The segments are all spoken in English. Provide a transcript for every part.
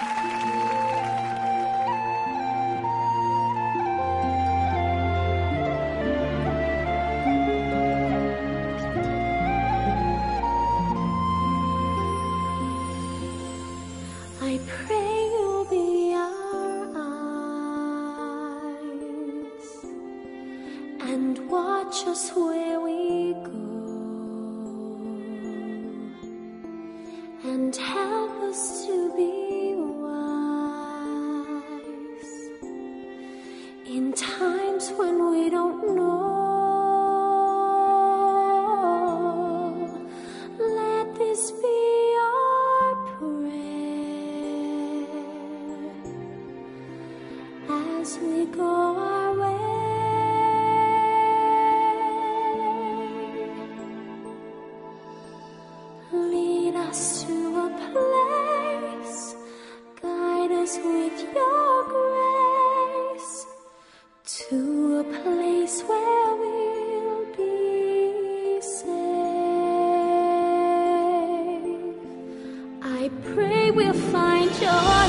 I pray you'll be our eyes and watch us where we go, and help us to be wise in times when we don't know. Let this be our prayer as we go our way. Lead us to a place, guide us with your grace, to a place where we'll be safe. I pray we'll find your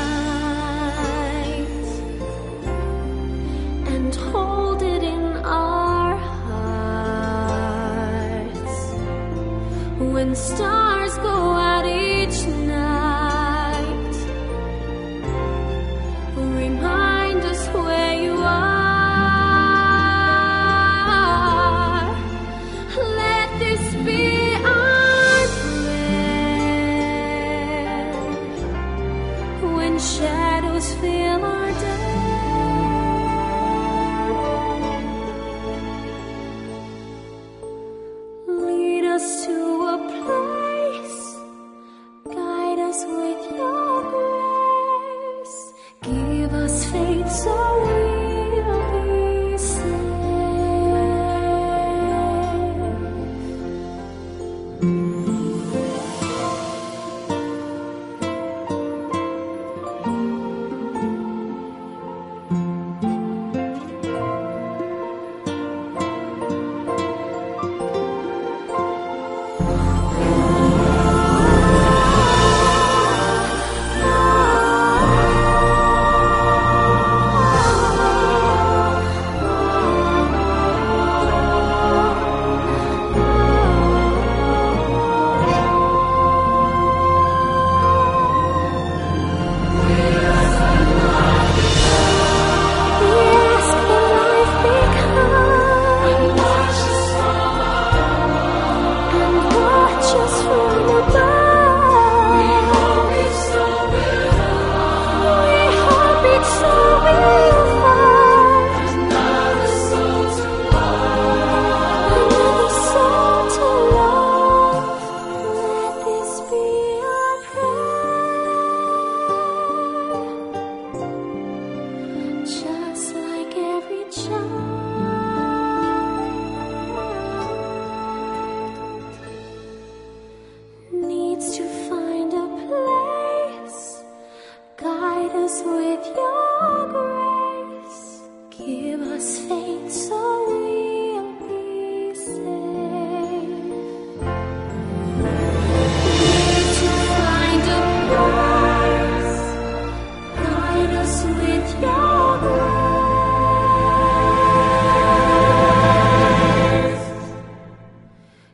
light and hold it in our hearts. When stars go out each night, remind us where you are. Let this be our prayer when shadows fill our day. Lead us to a place, guide us with your grace, give us faith so we'll be safe. Just like every child needs to find a place, guide us with your grace, give us faith so we'll be safe. Need to find a place, guide us with your grace,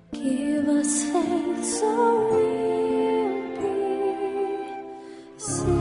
give us faith so we'll be safe.